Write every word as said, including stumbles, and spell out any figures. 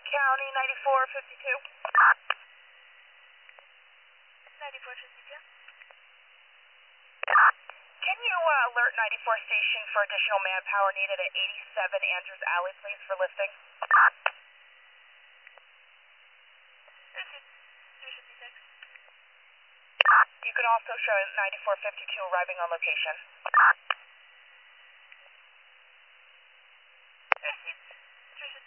County ninety-four fifty-two. ninety-four fifty-two. Can you uh, alert ninety-four station for additional manpower needed at eighty-seven Andrews Alley, please, for lifting? three fifty-six. You can also show ninety-four fifty-two arriving on location. three fifty-six.